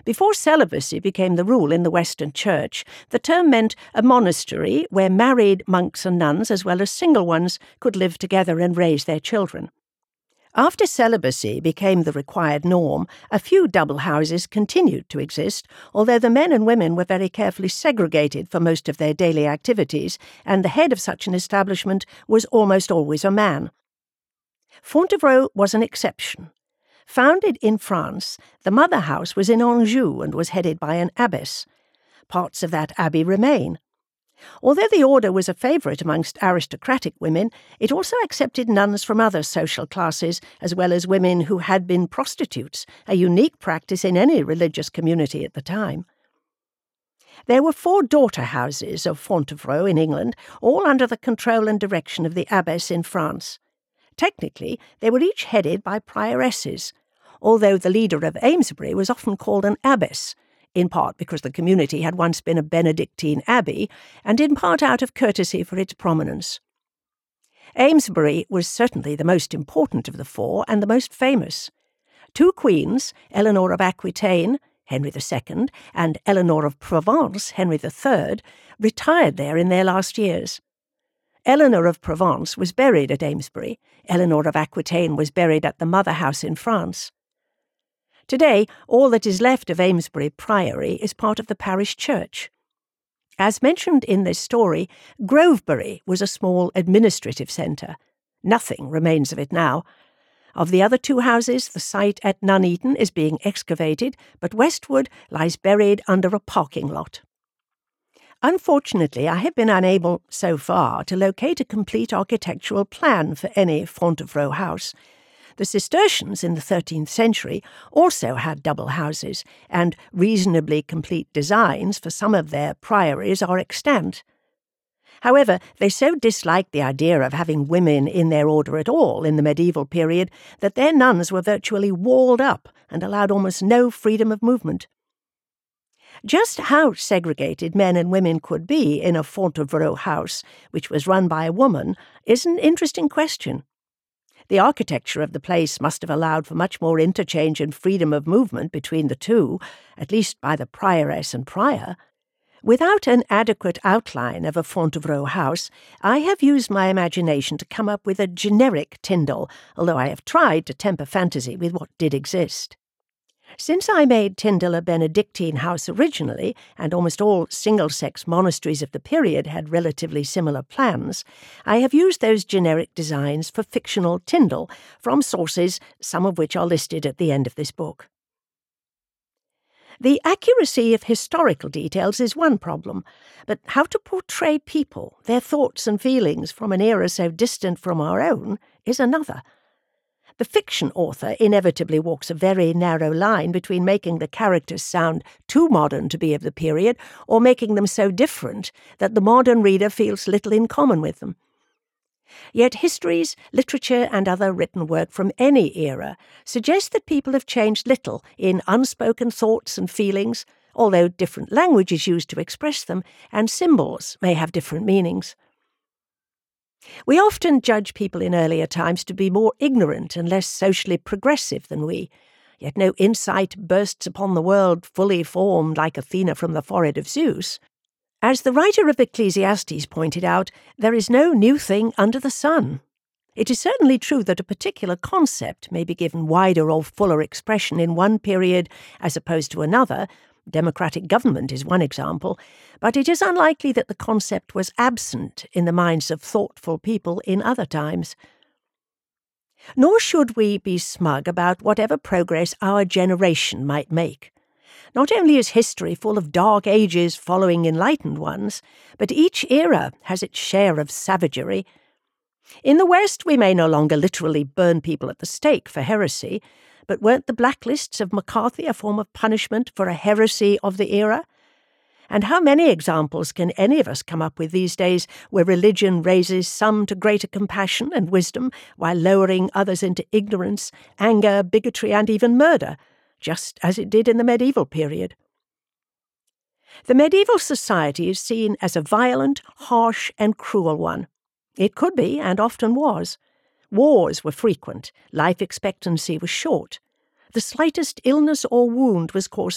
Before celibacy became the rule in the Western Church, the term meant a monastery where married monks and nuns, as well as single ones, could live together and raise their children. After celibacy became the required norm, a few double houses continued to exist, although the men and women were very carefully segregated for most of their daily activities, and the head of such an establishment was almost always a man. Fontevraud was an exception. Founded in France, the mother house was in Anjou and was headed by an abbess. Parts of that abbey remain. Although the order was a favourite amongst aristocratic women, it also accepted nuns from other social classes, as well as women who had been prostitutes, a unique practice in any religious community at the time. There were 4 daughter houses of Fontevraud in England, all under the control and direction of the abbess in France. Technically, they were each headed by prioresses, although the leader of Amesbury was often called an abbess, in part because the community had once been a Benedictine abbey, and in part out of courtesy for its prominence. Amesbury was certainly the most important of the 4 and the most famous. 2 queens, Eleanor of Aquitaine, Henry II, and Eleanor of Provence, Henry III, retired there in their last years. Eleanor of Provence was buried at Amesbury. Eleanor of Aquitaine was buried at the mother house in France. Today, all that is left of Amesbury Priory is part of the parish church. As mentioned in this story, Grovebury was a small administrative centre. Nothing remains of it now. Of the other 2 houses, the site at Nuneaton is being excavated, but Westwood lies buried under a parking lot. Unfortunately, I have been unable, so far, to locate a complete architectural plan for any Fontevraud house. The Cistercians in the 13th century also had double houses, and reasonably complete designs for some of their priories are extant. However, they so disliked the idea of having women in their order at all in the medieval period that their nuns were virtually walled up and allowed almost no freedom of movement. Just how segregated men and women could be in a Fontevraud house, which was run by a woman, is an interesting question. The architecture of the place must have allowed for much more interchange and freedom of movement between the 2, at least by the prioress and prior. Without an adequate outline of a Fontevraud house, I have used my imagination to come up with a generic Tyndall, although I have tried to temper fantasy with what did exist. Since I made Tyndall a Benedictine house originally, and almost all single-sex monasteries of the period had relatively similar plans, I have used those generic designs for fictional Tyndall from sources, some of which are listed at the end of this book. The accuracy of historical details is one problem, but how to portray people, their thoughts and feelings from an era so distant from our own, is another. The fiction author inevitably walks a very narrow line between making the characters sound too modern to be of the period or making them so different that the modern reader feels little in common with them. Yet histories, literature, and other written work from any era suggest that people have changed little in unspoken thoughts and feelings, although different language is used to express them, and symbols may have different meanings. We often judge people in earlier times to be more ignorant and less socially progressive than we, yet no insight bursts upon the world fully formed like Athena from the forehead of Zeus. As the writer of Ecclesiastes pointed out, there is no new thing under the sun. It is certainly true that a particular concept may be given wider or fuller expression in one period as opposed to another. Democratic government is one example, but it is unlikely that the concept was absent in the minds of thoughtful people in other times. Nor should we be smug about whatever progress our generation might make. Not only is history full of dark ages following enlightened ones, but each era has its share of savagery. In the West, we may no longer literally burn people at the stake for heresy, but weren't the blacklists of McCarthy a form of punishment for a heresy of the era? And how many examples can any of us come up with these days where religion raises some to greater compassion and wisdom while lowering others into ignorance, anger, bigotry, and even murder, just as it did in the medieval period? The medieval society is seen as a violent, harsh, and cruel one. It could be, and often was. Wars were frequent, life expectancy was short. The slightest illness or wound was cause